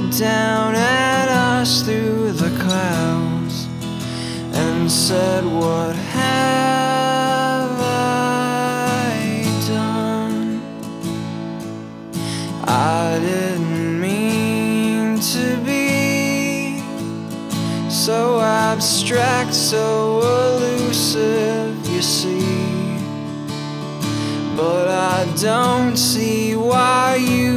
down at us through the clouds and said, "What have I done? I didn't mean to be so abstract, so elusive, you see. But I don't see why you